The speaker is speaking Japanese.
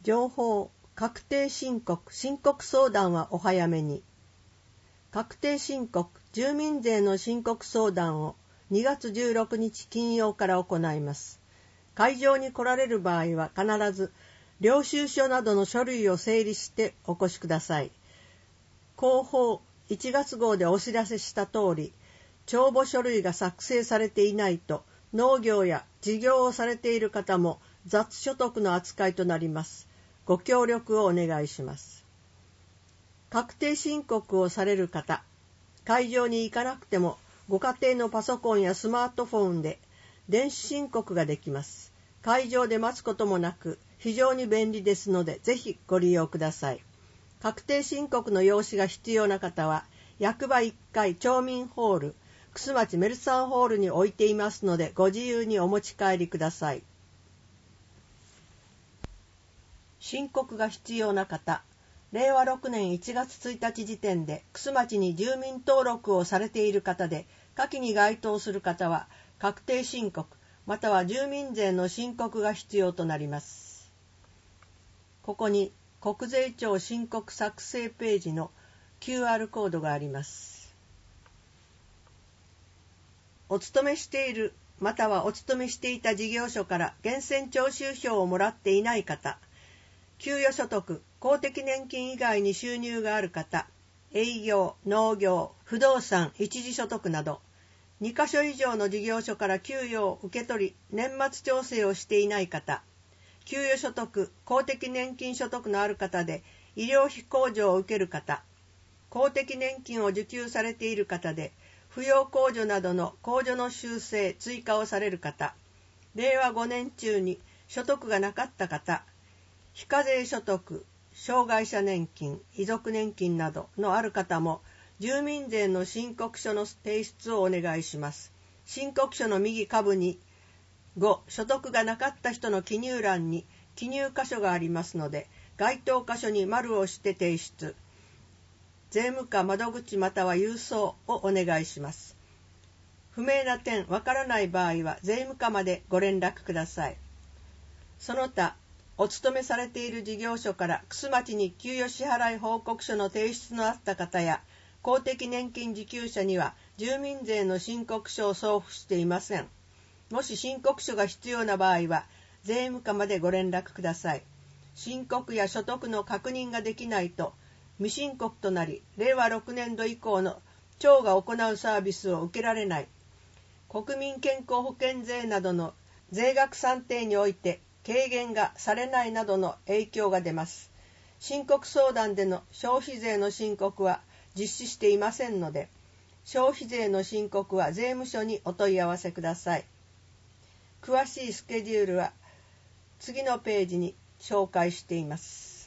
情報、確定申告相談はお早めに。確定申告、住民税の申告相談を2月16日金曜から行います。会場に来られる場合は必ず領収書などの書類を整理してお越しください。広報1月号でお知らせした通り、帳簿書類が作成されていないと農業や事業をされている方も雑所得の扱いとなります。ご協力をお願いします。確定申告をされる方、会場に行かなくてもご家庭のパソコンやスマートフォンで電子申告ができます。会場で待つこともなく非常に便利ですのでぜひご利用ください。確定申告の用紙が必要な方は役場1階町民ホール、楠町メルサンホールに置いていますのでご自由にお持ち帰りください。申告が必要な方、令和6年1月1日時点で楠町に住民登録をされている方で下記に該当する方は確定申告または住民税の申告が必要となります。ここに国税庁申告作成ページの QR コードがあります。お勤めしているまたはお勤めしていた事業所から源泉徴収票をもらっていない方、給与所得、公的年金以外に収入がある方、営業、農業、不動産、一時所得など、2カ所以上の事業所から給与を受け取り、年末調整をしていない方、給与所得、公的年金所得のある方で、医療費控除を受ける方、公的年金を受給されている方で、扶養控除などの控除の修正、追加をされる方、令和5年中に所得がなかった方、非課税所得、障害者年金、遺族年金などのある方も住民税の申告書の提出をお願いします。申告書の右下部に5、所得がなかった人の記入欄に記入箇所がありますので、該当箇所に丸をして提出。税務課窓口または郵送をお願いします。不明な点、わからない場合は税務課までご連絡ください。その他、お勤めされている事業所から楠町に給与支払い報告書の提出のあった方や公的年金受給者には住民税の申告書を送付していません。もし申告書が必要な場合は税務課までご連絡ください。申告や所得の確認ができないと未申告となり、令和6年度以降の庁が行うサービスを受けられない。国民健康保険税などの税額算定において軽減がされないなどの影響が出ます。申告相談での消費税の申告は実施していませんので、消費税の申告は税務署にお問い合わせください。詳しいスケジュールは次のページに紹介しています。